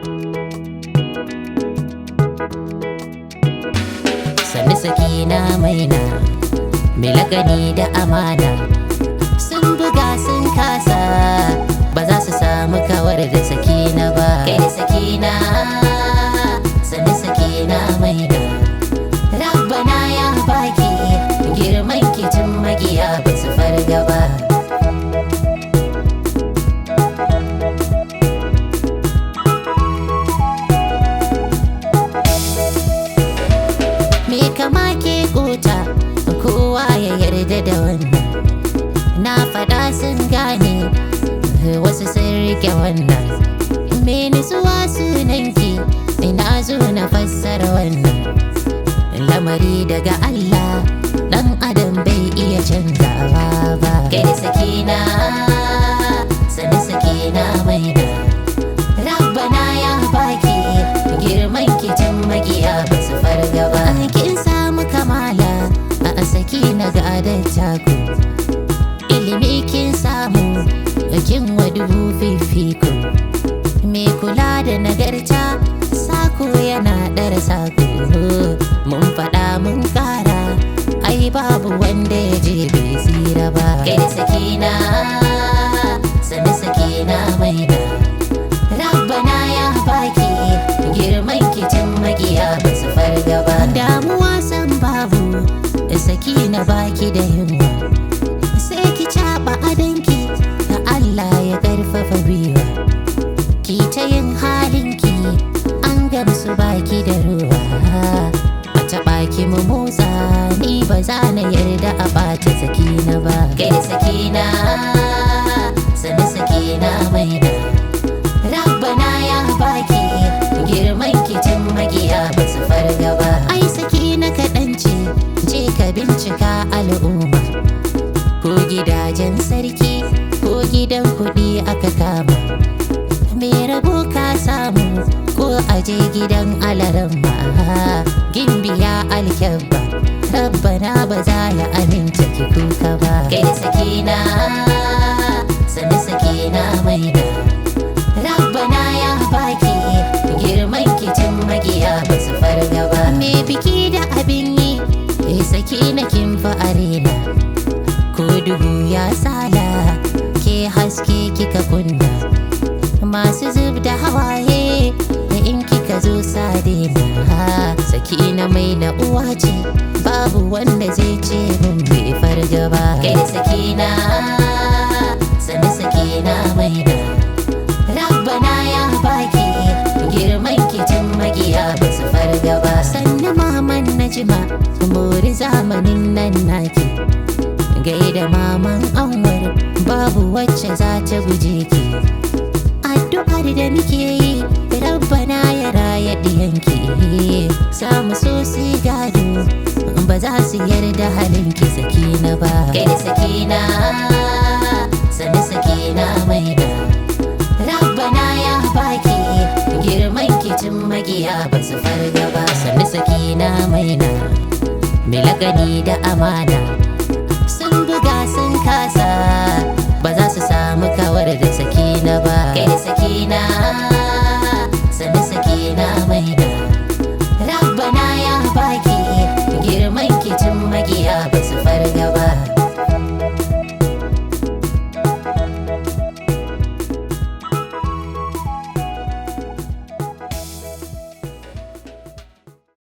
Sannu sakina maina mai lagani da amana, sun buga sun kasa ba za su samu kawar da sakina ba. Kai da sakina, sannu sakina maina, rabbana ya baki girman kicin magiya ba su farga ba. Me kama ke kota kowa ya yarda da wannan, na faɗa sun gane wasu sun rike wannan. Me nutsuwa sunanki ina zo na fassara wannan, lamari daga Allah dan adam bai iya canzawa ba. Kai da sakina, sannu sakina maina, rabbana ya baki girman kicin magiya ba su farga ba. Kin samu kamala a sakina ga adattaku, ilimi kin samu kin wa dubu fifiko. Me kula da nagarta sako yana ɗara sako, mun faɗa mun ƙara ai babu wanda ya je bai tsira ba. Kai da sakina, sannu sakina maina, rabbana ya baki girman kicin magiya ba su farga ba. Damuwa san babu sakina baki da yunwa, sai ki caɓa adanki da Allah ya ƙarfafa gwiwa. Ki ta yin halinki an gamsu baki da ruwa, a taɓa ki mu motsa ni ba za na yarda a ɓata sakina ba. Kai da sakina, sannu sakina maina, rabbana ya baki girman kicin magiya ba su farga ba. Ai sakina kaɗan ce je ka bincika al'umma, ko gidajen sarki ko gidan kuɗi aka kama. Me rabo ka samu ko aje gidan alaramma, gimbiya alkyabba rabbana ba za ya aminta ki kuka ba. Kai da sakina, sannu sakina maina, rabbana ya baki girman kicin magiya ba su farga ba. Me biki da abin yi sakina kin fa arena, ko duhu ya sala ke haske kika kunna. Masu zub da hawaye da in kika zo sadena, sakina mai na uwa ce babu wanda zai ce mun bai farga ba. Kai da sakina, sannu sakina maina, rabbana ya baki girman kicin magiya ba su farga ba. Sannu maman najima muri zamanin nan naki, gaida maman anwar babu wacce za ta guje ki. Addu'ar da muke yi rabbana ya raya diyanki, samu so su gado ba za su yarda halinki sakina ba. Kai da sakina, sannu sakina maina, rabbana ya baki girman kicin magiya ba su farga ba. Sannu sakina maina mai lagani da amana, sun buga sun kasa